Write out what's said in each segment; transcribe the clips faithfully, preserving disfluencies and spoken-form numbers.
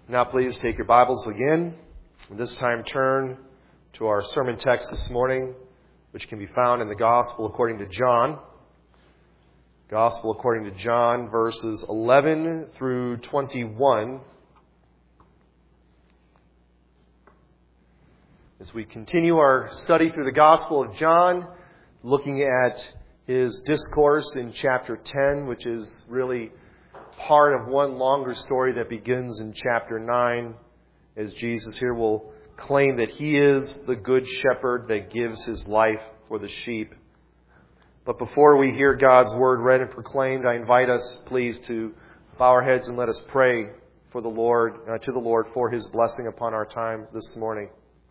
Now please take your Bibles again, and this time turn to our sermon text this morning, which can be found in the Gospel according to John. Gospel according to John, verses eleven through twenty-one. As we continue our study through the Gospel of John, looking at his discourse in chapter ten, which is really part of one longer story that begins in chapter nine, as Jesus here will claim that he is the good shepherd that gives his life for the sheep. But before we hear God's word read and proclaimed, I invite us, please, to bow our heads and let us pray for the Lord, uh, to the Lord for his blessing upon our time this morning.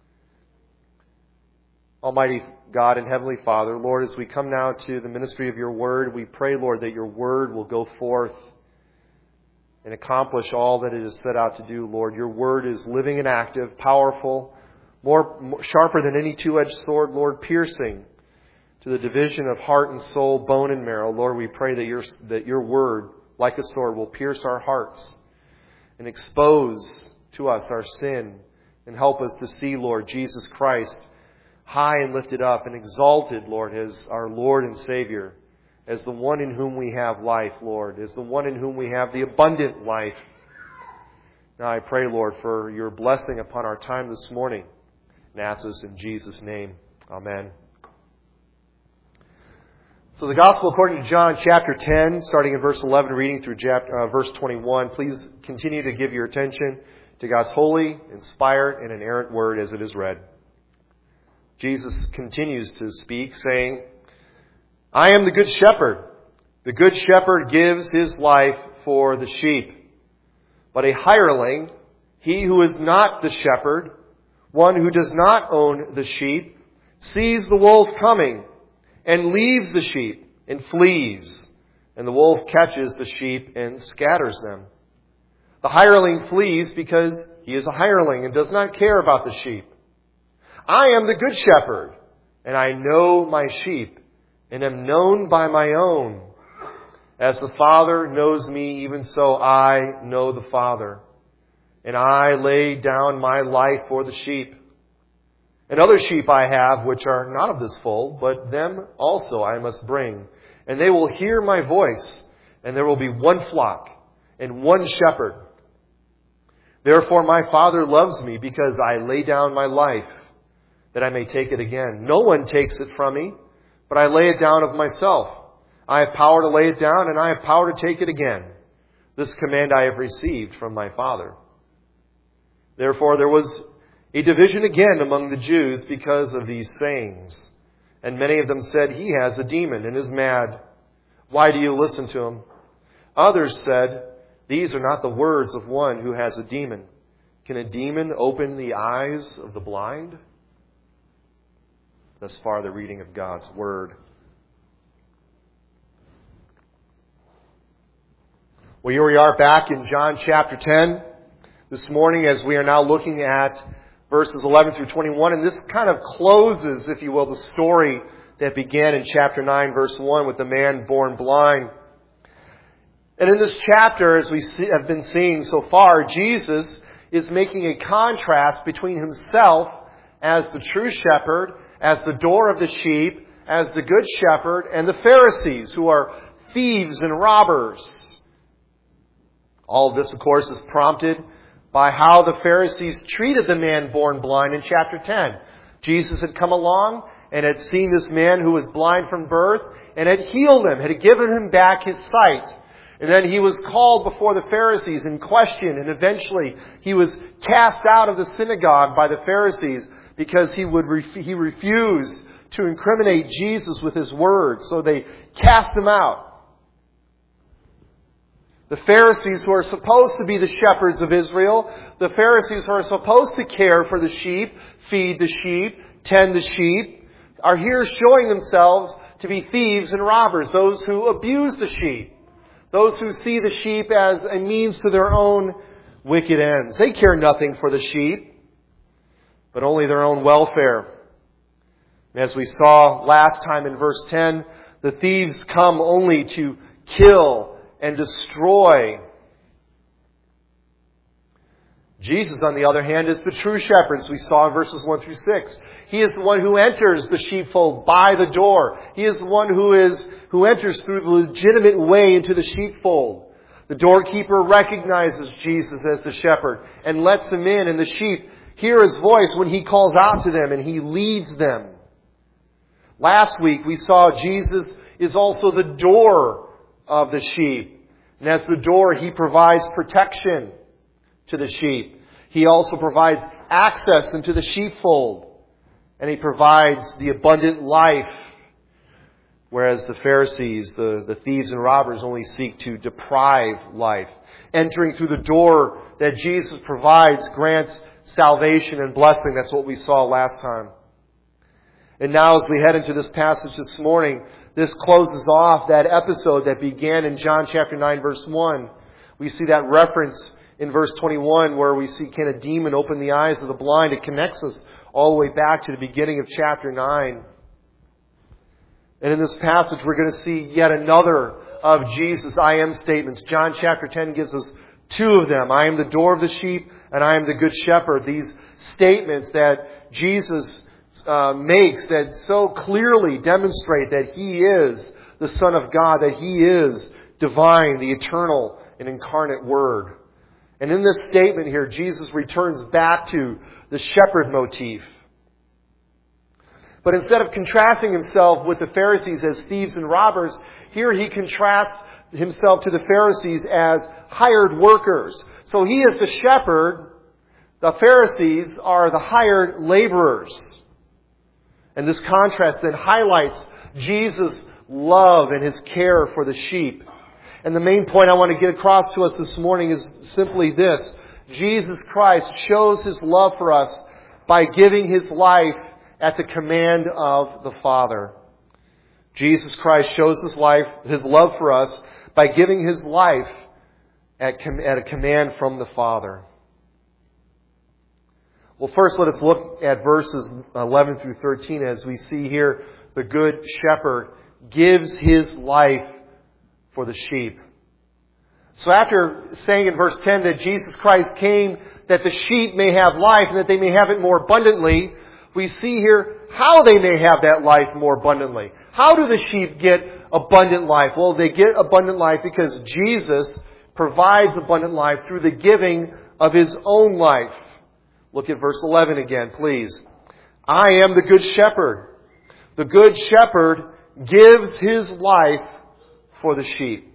Almighty God and Heavenly Father, Lord, as we come now to the ministry of your word, we pray, Lord, that your word will go forth and accomplish all that it is set out to do, Lord. Your word is living and active, powerful, more, more sharper than any two-edged sword, Lord, piercing to the division of heart and soul, bone and marrow. Lord, we pray that your, that your word, like a sword, will pierce our hearts and expose to us our sin and help us to see, Lord, Jesus Christ high and lifted up and exalted, Lord, as our Lord and Savior, as the one in whom we have life, Lord, as the one in whom we have the abundant life. Now I pray, Lord, for your blessing upon our time this morning, and ask this in Jesus' name. Amen. So the Gospel according to John chapter ten, starting in verse eleven, reading through uh, verse twenty-one. Please continue to give your attention to God's holy, inspired, and inerrant word as it is read. Jesus continues to speak, saying, I am the good shepherd. The good shepherd gives his life for the sheep. But a hireling, he who is not the shepherd, one who does not own the sheep, sees the wolf coming and leaves the sheep and flees. And the wolf catches the sheep and scatters them. The hireling flees because he is a hireling and does not care about the sheep. I am the good shepherd, and I know my sheep, and am known by my own. As the Father knows me, even so I know the Father. And I lay down my life for the sheep. And other sheep I have, which are not of this fold, but them also I must bring. And they will hear my voice, and there will be one flock and one shepherd. Therefore my Father loves me, because I lay down my life, that I may take it again. No one takes it from me, but I lay it down of myself. I have power to lay it down, and I have power to take it again. This command I have received from my Father. Therefore there was a division again among the Jews because of these sayings. And many of them said, he has a demon and is mad. Why do you listen to him? Others said, these are not the words of one who has a demon. Can a demon open the eyes of the blind? Thus far, the reading of God's Word. Well, here we are back in John chapter ten this morning, as we are now looking at verses eleven through twenty-one. And this kind of closes, if you will, the story that began in chapter nine, verse one, with the man born blind. And in this chapter, as we see, have been seeing so far, Jesus is making a contrast between himself as the true shepherd, as the door of the sheep, as the good shepherd, and the Pharisees, who are thieves and robbers. All of this, of course, is prompted by how the Pharisees treated the man born blind in chapter ten. Jesus had come along and had seen this man who was blind from birth and had healed him, had given him back his sight. And then he was called before the Pharisees and questioned, and eventually he was cast out of the synagogue by the Pharisees, because he would ref- he refused to incriminate Jesus with his words. So they cast him out. The Pharisees, who are supposed to be the shepherds of Israel, the Pharisees who are supposed to care for the sheep, feed the sheep, tend the sheep, are here showing themselves to be thieves and robbers, those who abuse the sheep, those who see the sheep as a means to their own wicked ends. They care nothing for the sheep, but only their own welfare. As we saw last time in verse ten, the thieves come only to kill and destroy. Jesus, on the other hand, is the true shepherd, as we saw in verses one through six. He is the one who enters the sheepfold by the door. He is the one who is who enters through the legitimate way into the sheepfold. The doorkeeper recognizes Jesus as the shepherd and lets him in, and the sheep hear his voice when he calls out to them and he leads them. Last week we saw Jesus is also the door of the sheep. And as the door, he provides protection to the sheep. He also provides access into the sheepfold. And he provides the abundant life. Whereas the Pharisees, the, the thieves and robbers only seek to deprive life. Entering through the door that Jesus provides grants salvation and blessing. That's what we saw last time. And now as we head into this passage this morning, this closes off that episode that began in John chapter nine verse one. We see that reference in verse twenty-one where we see, can a demon open the eyes of the blind? It connects us all the way back to the beginning of chapter nine. And in this passage we're going to see yet another of Jesus' I am statements. John chapter ten gives us two of them. I am the door of the sheep and I am the good shepherd. These statements that Jesus uh, makes that so clearly demonstrate that He is the Son of God, that He is divine, the eternal and incarnate Word. And in this statement here, Jesus returns back to the shepherd motif. But instead of contrasting himself with the Pharisees as thieves and robbers, here he contrasts himself to the Pharisees as hired workers. So he is the shepherd. The Pharisees are the hired laborers. And this contrast then highlights Jesus' love and His care for the sheep. And the main point I want to get across to us this morning is simply this. Jesus Christ shows His love for us by giving His life at the command of the Father. Jesus Christ shows His life, His love for us by giving His life at, com- at a command from the Father. Well, first let us look at verses eleven through thirteen as we see here the Good Shepherd gives His life for the sheep. So after saying in verse ten that Jesus Christ came that the sheep may have life and that they may have it more abundantly, we see here how they may have that life more abundantly. How do the sheep get abundant life? Well, they get abundant life because Jesus provides abundant life through the giving of His own life. Look at verse eleven again, please. I am the good shepherd. The good shepherd gives his life for the sheep.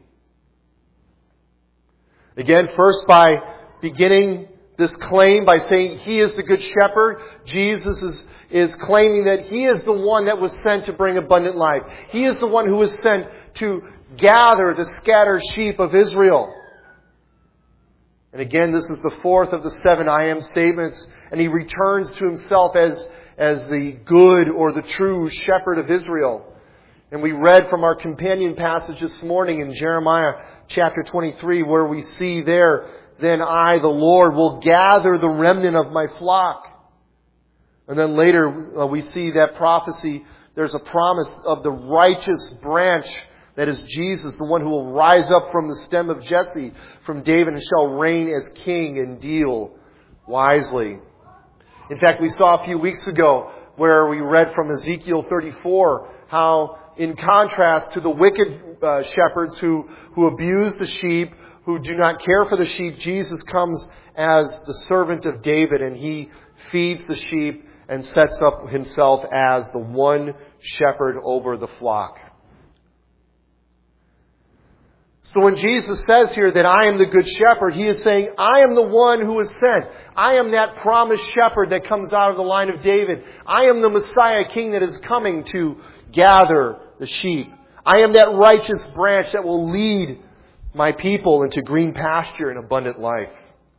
Again, first by beginning this claim by saying He is the good shepherd, Jesus is, is claiming that He is the one that was sent to bring abundant life. He is the one who was sent to gather the scattered sheep of Israel. And again, this is the fourth of the seven I am statements, and He returns to Himself as, as the good or the true shepherd of Israel. And we read from our companion passage this morning in Jeremiah chapter twenty-three, where we see there, then I, the Lord, will gather the remnant of my flock. And then later uh, we see that prophecy, there's a promise of the righteous branch that is Jesus, the one who will rise up from the stem of Jesse, from David, and shall reign as king and deal wisely. In fact, we saw a few weeks ago where we read from Ezekiel thirty-four how, in contrast to the wicked uh, shepherds who, who abuse the sheep, who do not care for the sheep, Jesus comes as the servant of David, and He feeds the sheep and sets up Himself as the one shepherd over the flock. So when Jesus says here that I am the good shepherd, He is saying, I am the one who is sent. I am that promised shepherd that comes out of the line of David. I am the Messiah King that is coming to gather the sheep. I am that righteous branch that will lead my people into green pasture and abundant life.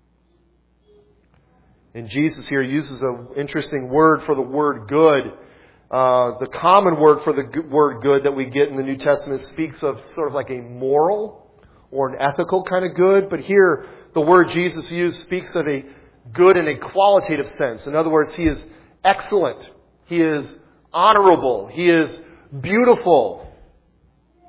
And Jesus here uses an interesting word for the word good. Uh, the common word for the good, word good that we get in the New Testament speaks of sort of like a moral or an ethical kind of good. But here, the word Jesus used speaks of a good in a qualitative sense. In other words, He is excellent. He is honorable. He is beautiful.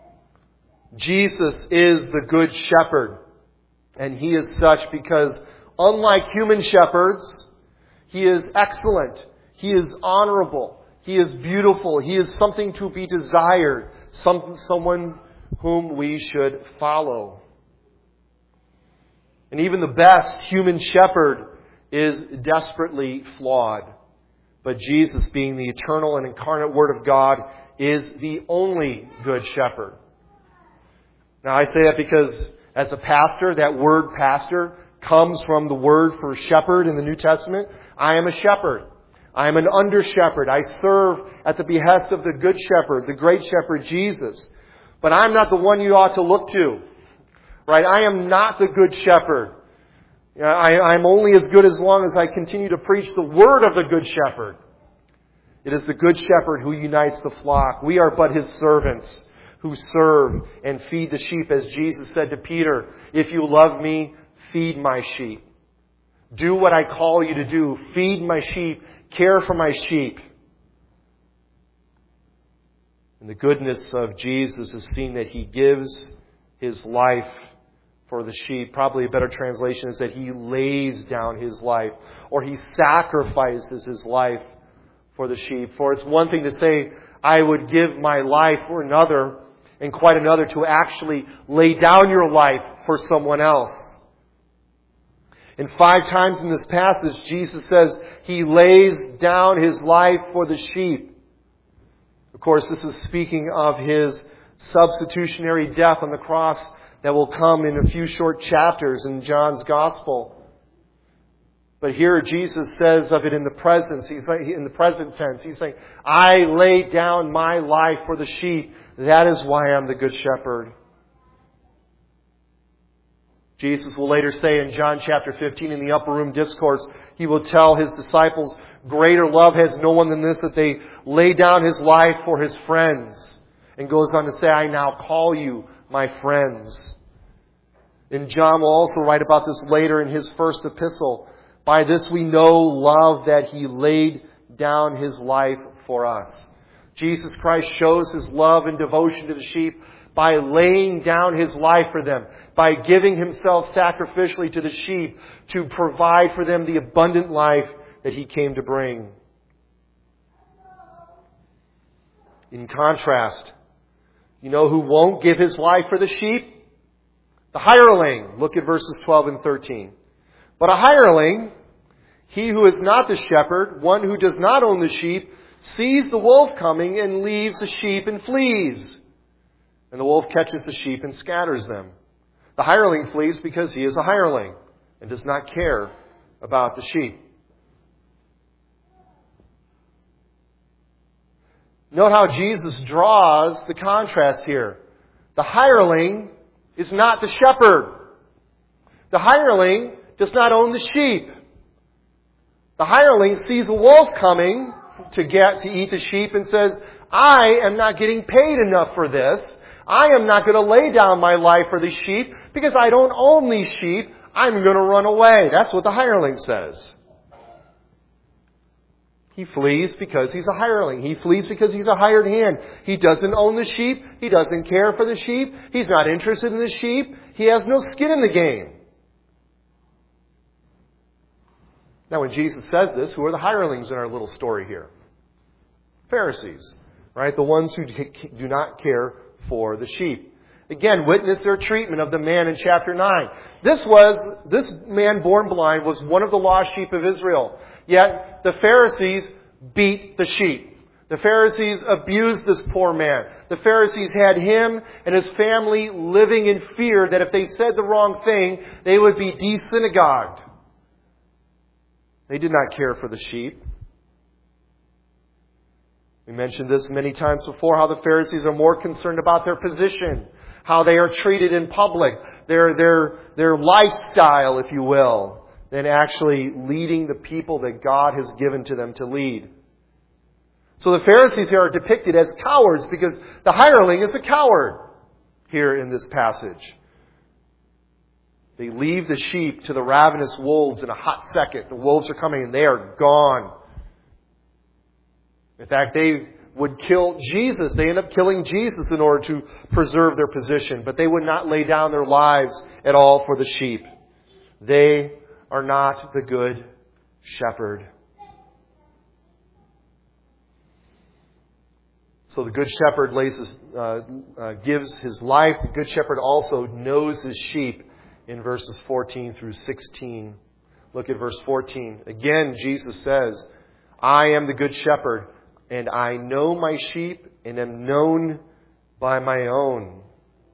Jesus is the good shepherd. And He is such because unlike human shepherds, He is excellent. He is honorable. He is beautiful. He is something to be desired. Some, someone whom we should follow. And even the best human shepherd is desperately flawed. But Jesus, being the eternal and incarnate Word of God, is the only good shepherd. Now I say that because as a pastor, that word pastor comes from the word for shepherd in the New Testament. I am a shepherd. I am an under shepherd. I serve at the behest of the good shepherd, the great shepherd Jesus. But I'm not the one you ought to look to. Right? I am not the good shepherd. I, I'm only as good as long as I continue to preach the word of the good shepherd. It is the good shepherd who unites the flock. We are but His servants who serve and feed the sheep, as Jesus said to Peter, if you love me, feed my sheep. Do what I call you to do. Feed my sheep. Care for my sheep. And the goodness of Jesus is seen that He gives His life for the sheep. Probably a better translation is that He lays down His life, or He sacrifices His life for the sheep. For it's one thing to say, I would give my life for another, and quite another to actually lay down your life for someone else. And five times in this passage, Jesus says He lays down His life for the sheep. Of course, this is speaking of His substitutionary death on the cross that will come in a few short chapters in John's Gospel. But here Jesus says of it in the present. He's like, in the present tense. He's saying, I lay down my life for the sheep. That is why I'm the good shepherd. Jesus will later say in John chapter fifteen in the upper room discourse, He will tell His disciples, greater love has no one than this, that they lay down His life for His friends. And goes on to say, I now call you my friends. And John will also write about this later in his first epistle. By this we know love, that He laid down His life for us. Jesus Christ shows His love and devotion to the sheep by laying down His life for them, by giving Himself sacrificially to the sheep to provide for them the abundant life that He came to bring. In contrast, you know who won't give his life for the sheep? The hireling. Look at verses twelve and thirteen. But a hireling, he who is not the shepherd, one who does not own the sheep, sees the wolf coming and leaves the sheep and flees. And the wolf catches the sheep and scatters them. The hireling flees because he is a hireling and does not care about the sheep. Note how Jesus draws the contrast here. The hireling is not the shepherd. The hireling does not own the sheep. The hireling sees a wolf coming to get to eat the sheep and says, I am not getting paid enough for this. I am not going to lay down my life for these sheep because I don't own these sheep. I'm going to run away. That's what the hireling says. He flees because he's a hireling. He flees because he's a hired hand. He doesn't own the sheep. He doesn't care for the sheep. He's not interested in the sheep. He has no skin in the game. Now, when Jesus says this, who are the hirelings in our little story here? Pharisees, right? The ones who do not care for the sheep. Again, witness their treatment of the man in chapter nine. This was, this man born blind was one of the lost sheep of Israel. Yet the Pharisees beat the sheep. The Pharisees abused this poor man. The Pharisees had him and his family living in fear that if they said the wrong thing, they would be de-synagogued. They did not care for the sheep. We mentioned this many times before, how the Pharisees are more concerned about their position, how they are treated in public, their, their, their lifestyle, if you will, than actually leading the people that God has given to them to lead. So the Pharisees here are depicted as cowards because the hireling is a coward here in this passage. They leave the sheep to the ravenous wolves in a hot second. The wolves are coming and they are gone. In fact, they would kill Jesus. They end up killing Jesus in order to preserve their position. But they would not lay down their lives at all for the sheep. They are not the good shepherd. So the good shepherd lays his, uh, uh, gives his life. The good shepherd also knows his sheep in verses fourteen through sixteen. Look at verse fourteen. Again, Jesus says, I am the good shepherd, and I know my sheep and am known by my own.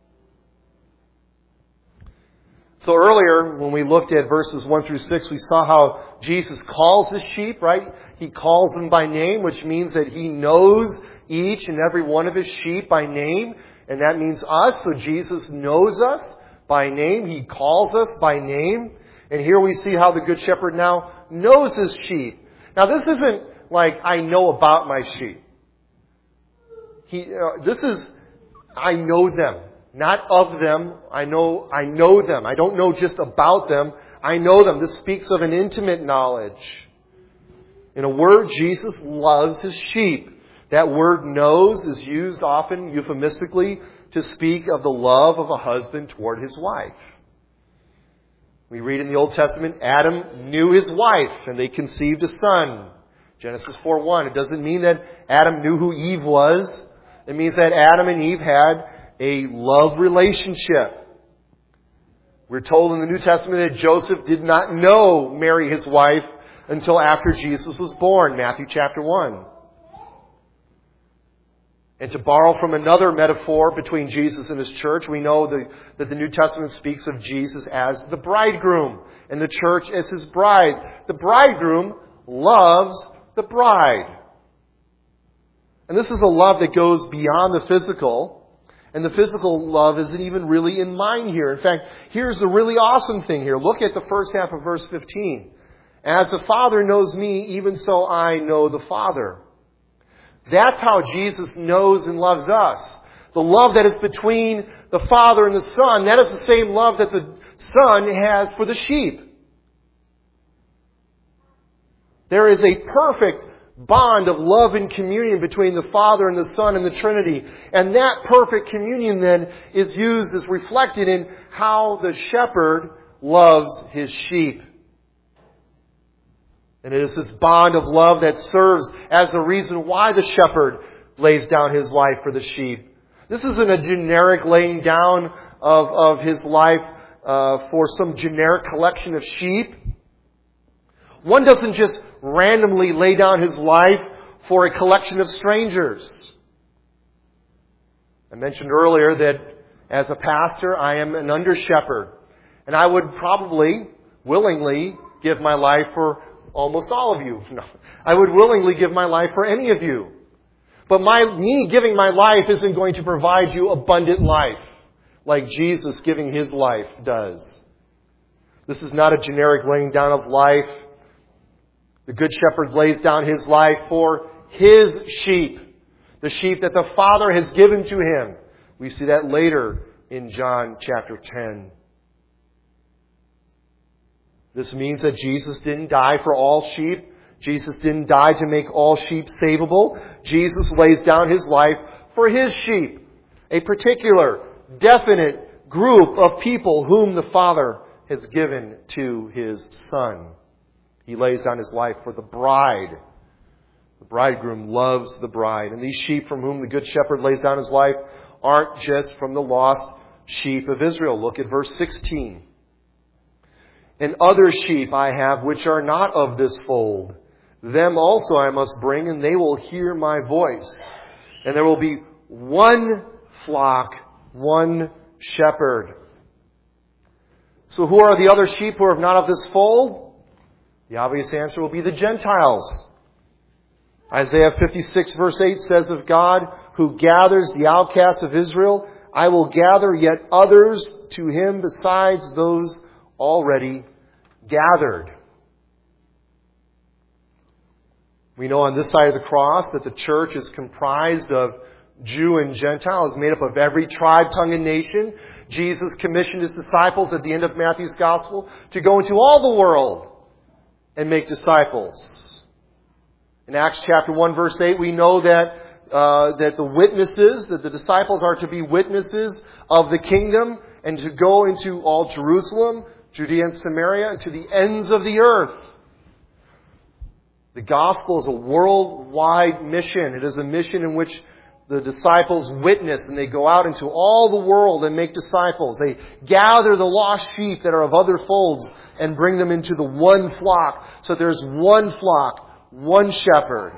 So earlier, when we looked at verses one through six, we saw how Jesus calls his sheep, right? He calls them by name, which means that he knows each and every one of his sheep by name. And that means us. So Jesus knows us by name. He calls us by name. And here we see how the good shepherd now knows his sheep. Now this isn't like I know about my sheep. He, uh, this is, I know them. Not of them. I know, I know them. I don't know just about them. I know them. This speaks of an intimate knowledge. In a word, Jesus loves his sheep. That word knows is used often euphemistically to speak of the love of a husband toward his wife. We read in the Old Testament, Adam knew his wife and they conceived a son. Genesis four one. It doesn't mean that Adam knew who Eve was. It means that Adam and Eve had a love relationship. We're told in the New Testament that Joseph did not know Mary, his wife, until after Jesus was born. Matthew chapter one. And to borrow from another metaphor between Jesus and his church, we know the, that the New Testament speaks of Jesus as the bridegroom and the church as his bride. The bridegroom loves the bride. And this is a love that goes beyond the physical. And the physical love isn't even really in mind here. In fact, here's a really awesome thing here. Look at the first half of verse fifteen. As the Father knows me, even so I know the Father. That's how Jesus knows and loves us. The love that is between the Father and the Son, that is the same love that the Son has for the sheep. There is a perfect bond of love and communion between the Father and the Son and the Trinity. And that perfect communion then is used, is reflected in how the shepherd loves his sheep. And it is this bond of love that serves as the reason why the shepherd lays down his life for the sheep. This isn't a generic laying down of, of his life uh, for some generic collection of sheep. One doesn't just randomly lay down his life for a collection of strangers. I mentioned earlier that as a pastor, I am an under-shepherd. And I would probably, willingly, give my life for almost all of you. No, I would willingly give my life for any of you. But my, me giving my life isn't going to provide you abundant life like Jesus giving his life does. This is not a generic laying down of life. The Good Shepherd lays down his life for his sheep, the sheep that the Father has given to him. We see that later in John chapter ten. This means that Jesus didn't die for all sheep. Jesus didn't die to make all sheep savable. Jesus lays down his life for his sheep, a particular, definite group of people whom the Father has given to his Son. He lays down his life for the bride. The bridegroom loves the bride. And these sheep from whom the Good Shepherd lays down his life aren't just from the lost sheep of Israel. Look at verse sixteen. And other sheep I have which are not of this fold. Them also I must bring, and they will hear my voice. And there will be one flock, one shepherd. So who are the other sheep who are not of this fold? The obvious answer will be the Gentiles. Isaiah fifty-six verse eight says of God, who gathers the outcasts of Israel, I will gather yet others to him besides those already gathered. We know on this side of the cross that the church is comprised of Jew and Gentile, is made up of every tribe, tongue, and nation. Jesus commissioned his disciples at the end of Matthew's gospel to go into all the world and make disciples. In Acts chapter one verse eight, we know that uh, that the witnesses, that the disciples are to be witnesses of the kingdom and to go into all Jerusalem, Judea and Samaria, and to the ends of the earth. The gospel is a worldwide mission. It is a mission in which the disciples witness, and they go out into all the world and make disciples. They gather the lost sheep that are of other folds and bring them into the one flock. So there's one flock, one shepherd.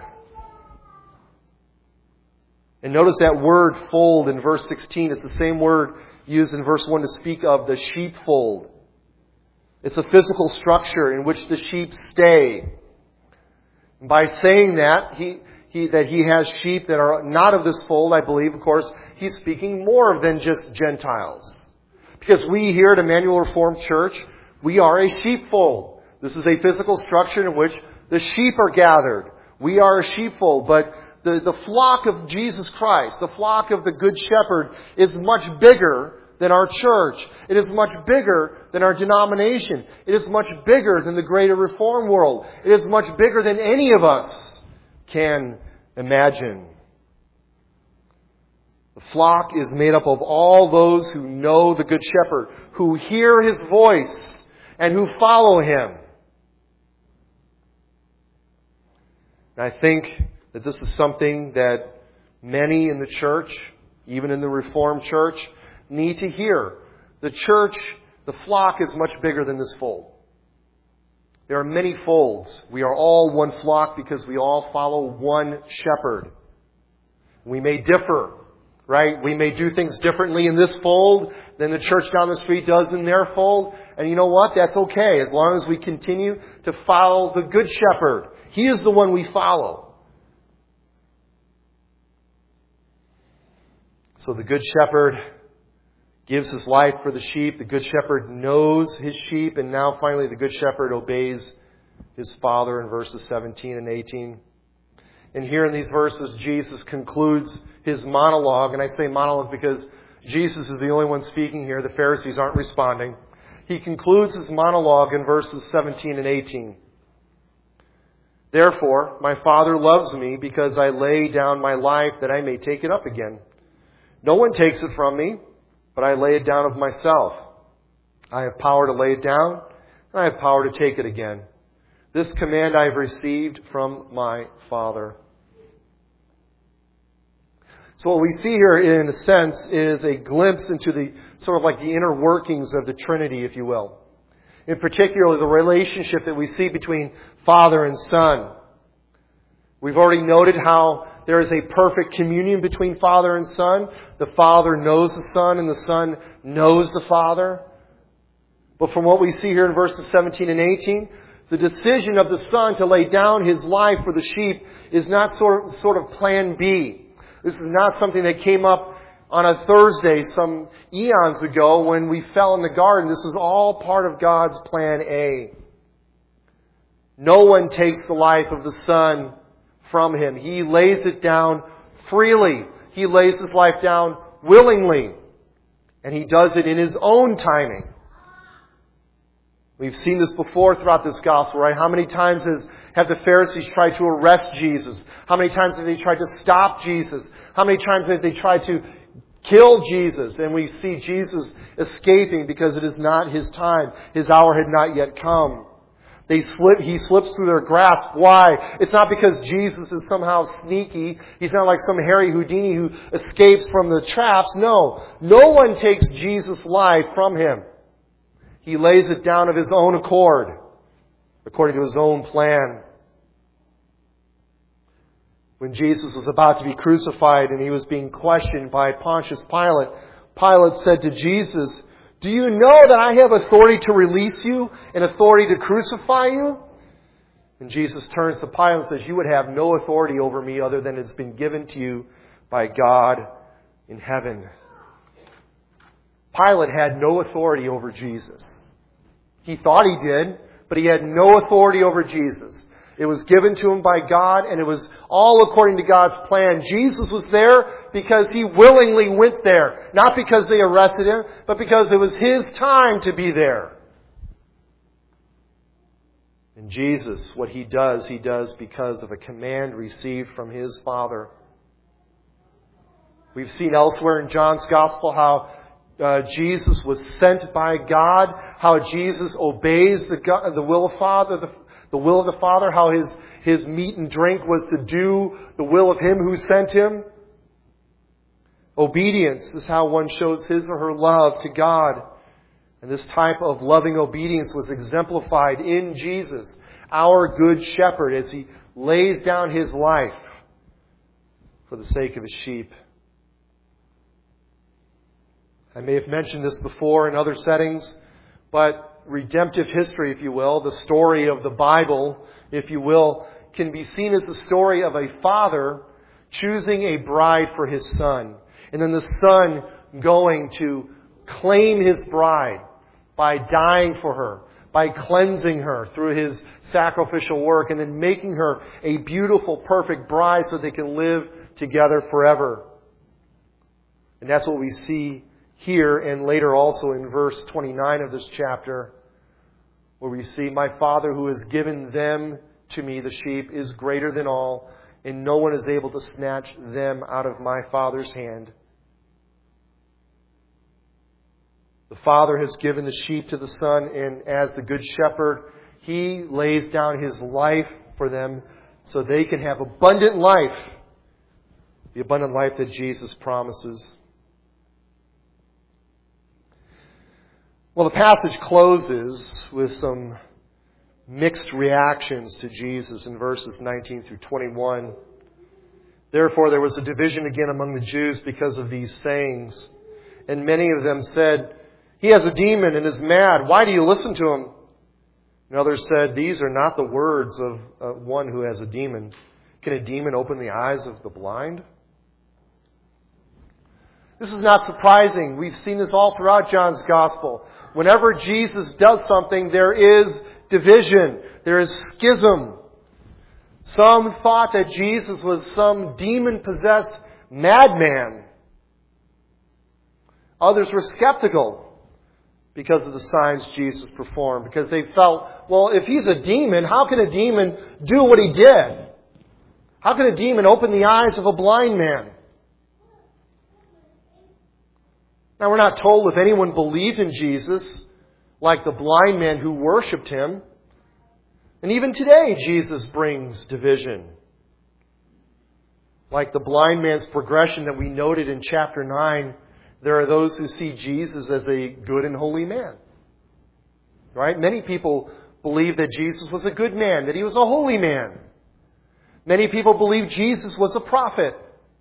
And notice that word fold in verse sixteen. It's the same word used in verse one to speak of the sheepfold. It's a physical structure in which the sheep stay. By saying that, he, he, that he has sheep that are not of this fold, I believe, of course, he's speaking more than just Gentiles. Because we here at Emmanuel Reformed Church, we are a sheepfold. This is a physical structure in which the sheep are gathered. We are a sheepfold, but the, the flock of Jesus Christ, the flock of the Good Shepherd, is much bigger than our church. It is much bigger than our denomination. It is much bigger than the greater Reform world. It is much bigger than any of us can imagine. The flock is made up of all those who know the Good Shepherd, who hear His voice, and who follow Him. And I think that this is something that many in the church, even in the Reformed church, need to hear. The church, the flock, is much bigger than this fold. There are many folds. We are all one flock because we all follow one shepherd. We may differ, right? We may do things differently in this fold than the church down the street does in their fold. And you know what? That's okay, as long as we continue to follow the Good Shepherd. He is the one we follow. So the Good Shepherd gives His life for the sheep. The Good Shepherd knows His sheep. And now finally the Good Shepherd obeys His Father in verses seventeen and eighteen. And here in these verses, Jesus concludes His monologue. And I say monologue because Jesus is the only one speaking here. The Pharisees aren't responding. He concludes His monologue in verses seventeen and eighteen. Therefore, my Father loves me because I lay down my life that I may take it up again. No one takes it from me, but I lay it down of myself. I have power to lay it down, and I have power to take it again. This command I have received from my Father. So what we see here, in a sense, is a glimpse into the sort of like the inner workings of the Trinity, if you will. In particular, the relationship that we see between Father and Son. We've already noted how there is a perfect communion between Father and Son. The Father knows the Son and the Son knows the Father. But from what we see here in verses seventeen and eighteen, the decision of the Son to lay down His life for the sheep is not sort of, sort of plan B. This is not something that came up on a Thursday some eons ago when we fell in the garden. This is all part of God's plan A. No one takes the life of the Son from Him. He lays it down freely. He lays His life down willingly. And He does it in His own timing. We've seen this before throughout this gospel, right? How many times has, have the Pharisees tried to arrest Jesus? How many times have they tried to stop Jesus? How many times have they tried to kill Jesus? And we see Jesus escaping because it is not His time. His hour had not yet come. They slip, he slips through their grasp. Why? It's not because Jesus is somehow sneaky. He's not like some Harry Houdini who escapes from the traps. No. No one takes Jesus' life from Him. He lays it down of His own accord, according to His own plan. When Jesus was about to be crucified and He was being questioned by Pontius Pilate, Pilate said to Jesus, "Do you know that I have authority to release you and authority to crucify you?" And Jesus turns to Pilate and says, "You would have no authority over me other than it's been given to you by God in heaven." Pilate had no authority over Jesus. He thought he did, but he had no authority over Jesus. It was given to Him by God, and it was all according to God's plan. Jesus was there because He willingly went there. Not because they arrested Him, but because it was His time to be there. And Jesus, what He does, He does because of a command received from His Father. We've seen elsewhere in John's Gospel how uh, Jesus was sent by God, how Jesus obeys the, God, the will of Father, the, the will of the Father, how his, his meat and drink was to do the will of Him who sent Him. Obedience is how one shows his or her love to God. And this type of loving obedience was exemplified in Jesus, our good shepherd, as He lays down His life for the sake of His sheep. I may have mentioned this before in other settings, but redemptive history, if you will, the story of the Bible, if you will, can be seen as the story of a father choosing a bride for his son. And then the son going to claim his bride by dying for her, by cleansing her through His sacrificial work, and then making her a beautiful, perfect bride so they can live together forever. And that's what we see here and later also in verse twenty-nine of this chapter, where we see, "My Father who has given them to me, the sheep, is greater than all, and no one is able to snatch them out of my Father's hand." The Father has given the sheep to the Son, and as the Good Shepherd, He lays down His life for them so they can have abundant life, the abundant life that Jesus promises. Well, the passage closes with some mixed reactions to Jesus in verses nineteen through twenty-one. "Therefore there was a division again among the Jews because of these sayings. And many of them said, 'He has a demon and is mad. Why do you listen to him?' And others said, 'These are not the words of uh, one who has a demon. Can a demon open the eyes of the blind?'" This is not surprising. We've seen this all throughout John's Gospel. Whenever Jesus does something, there is division. There is schism. Some thought that Jesus was some demon-possessed madman. Others were skeptical because of the signs Jesus performed, because they felt, well, if He's a demon, how can a demon do what He did? How can a demon open the eyes of a blind man? Now, we're not told if anyone believed in Jesus like the blind man who worshipped Him. And even today, Jesus brings division. Like the blind man's progression that we noted in chapter nine, there are those who see Jesus as a good and holy man. Right? Many people believe that Jesus was a good man, that He was a holy man. Many people believe Jesus was a prophet.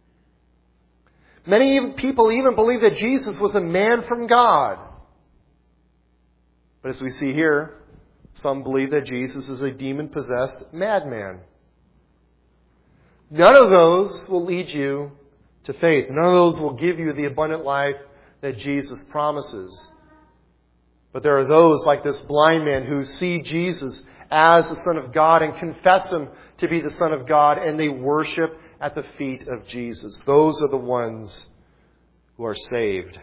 Many people even believe that Jesus was a man from God. But as we see here, some believe that Jesus is a demon-possessed madman. None of those will lead you to faith. None of those will give you the abundant life that Jesus promises. But there are those like this blind man who see Jesus as the Son of God and confess Him to be the Son of God, and they worship at the feet of Jesus. Those are the ones who are saved.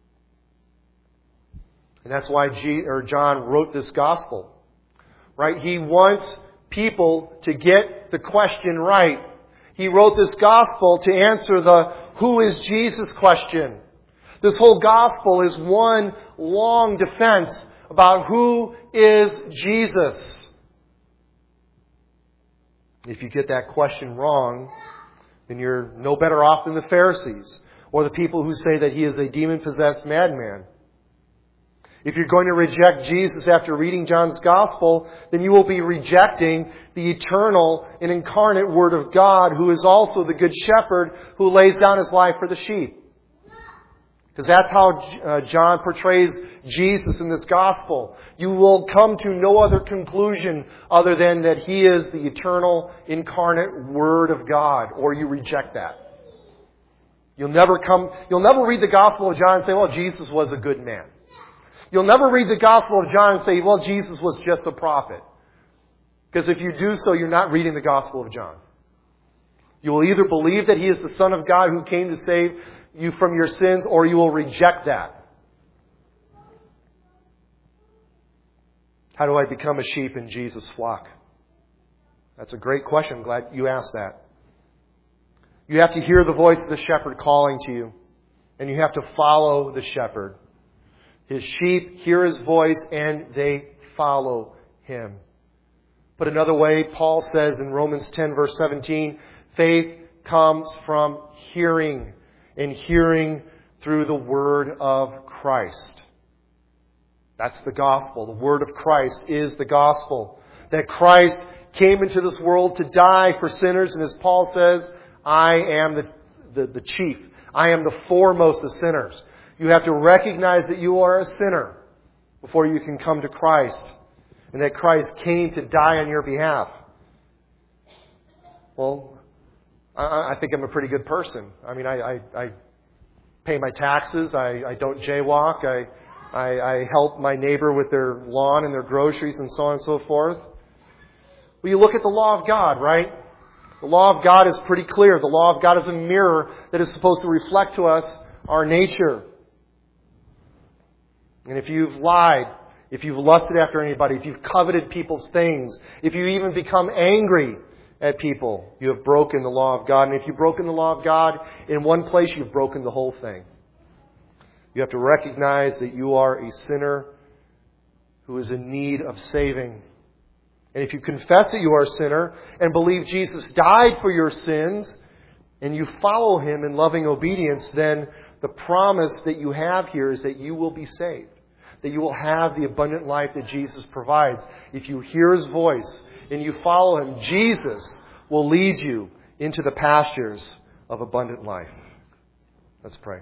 And that's why G, or John wrote this gospel. Right? He wants people to get the question right. He wrote this gospel to answer the "who is Jesus" question. This whole gospel is one long defense about who is Jesus. If you get that question wrong, then you're no better off than the Pharisees or the people who say that He is a demon-possessed madman. If you're going to reject Jesus after reading John's Gospel, then you will be rejecting the eternal and incarnate Word of God, who is also the Good Shepherd who lays down His life for the sheep. Because that's how uh, John portrays Jesus in this Gospel. You will come to no other conclusion other than that He is the eternal, incarnate Word of God, or you reject that. You'll never come, you'll never read the Gospel of John and say, well, Jesus was a good man. You'll never read the Gospel of John and say, well, Jesus was just a prophet. Because if you do so, you're not reading the Gospel of John. You will either believe that He is the Son of God who came to save you from your sins, or you will reject that. How do I become a sheep in Jesus' flock? That's a great question. I'm glad you asked that. You have to hear the voice of the shepherd calling to you. And you have to follow the shepherd. His sheep hear His voice and they follow Him. Put another way, Paul says in Romans ten verse seventeen, faith comes from hearing, and hearing through the word of Christ. That's the gospel. The word of Christ is the gospel. That Christ came into this world to die for sinners, and as Paul says, I am the, the, the chief. I am the foremost of sinners. You have to recognize that you are a sinner before you can come to Christ, and that Christ came to die on your behalf. Well, I, I think I'm a pretty good person. I mean, I, I, I pay my taxes. I, I don't jaywalk. I, I, I help my neighbor with their lawn and their groceries and so on and so forth. Well, you look at the law of God, right? The law of God is pretty clear. The law of God is a mirror that is supposed to reflect to us our nature. And if you've lied, if you've lusted after anybody, if you've coveted people's things, if you even become angry at people, you have broken the law of God. And if you've broken the law of God in one place, you've broken the whole thing. You have to recognize that you are a sinner who is in need of saving. And if you confess that you are a sinner and believe Jesus died for your sins, and you follow Him in loving obedience, then the promise that you have here is that you will be saved. That you will have the abundant life that Jesus provides. If you hear His voice and you follow Him, Jesus will lead you into the pastures of abundant life. Let's pray.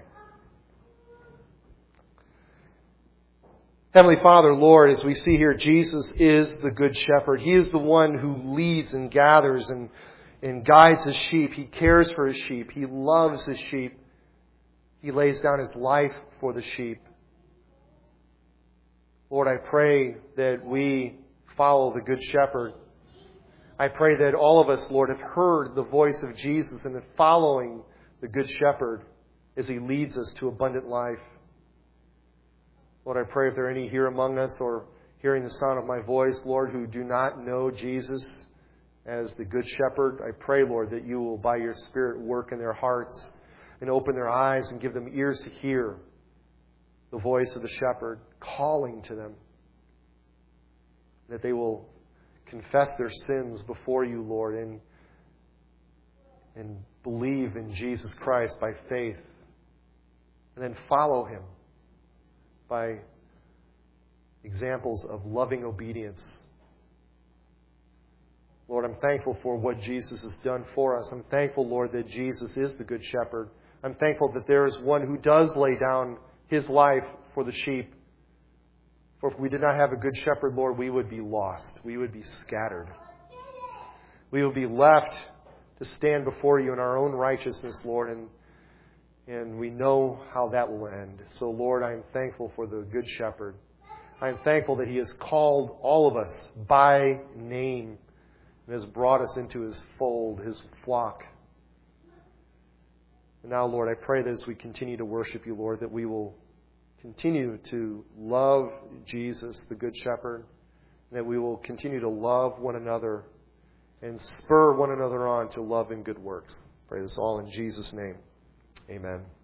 Heavenly Father, Lord, as we see here, Jesus is the Good Shepherd. He is the one who leads and gathers and, and guides His sheep. He cares for His sheep. He loves His sheep. He lays down His life for the sheep. Lord, I pray that we follow the Good Shepherd. I pray that all of us, Lord, have heard the voice of Jesus and are following the Good Shepherd as He leads us to abundant life. Lord, I pray if there are any here among us or hearing the sound of my voice, Lord, who do not know Jesus as the Good Shepherd, I pray, Lord, that you will, by your Spirit, work in their hearts and open their eyes and give them ears to hear the voice of the Shepherd calling to them. That they will confess their sins before you, Lord, and, and believe in Jesus Christ by faith. And then follow Him by examples of loving obedience. Lord, I'm thankful for what Jesus has done for us. I'm thankful, Lord, that Jesus is the Good Shepherd. I'm thankful that there is one who does lay down His life for the sheep. For if we did not have a Good Shepherd, Lord, we would be lost. We would be scattered. We would be left to stand before you in our own righteousness, Lord, and And we know how that will end. So, Lord, I am thankful for the Good Shepherd. I am thankful that He has called all of us by name and has brought us into His fold, His flock. And now, Lord, I pray that as we continue to worship you, Lord, that we will continue to love Jesus, the Good Shepherd, and that we will continue to love one another and spur one another on to love and good works. I pray this all in Jesus' name. Amen.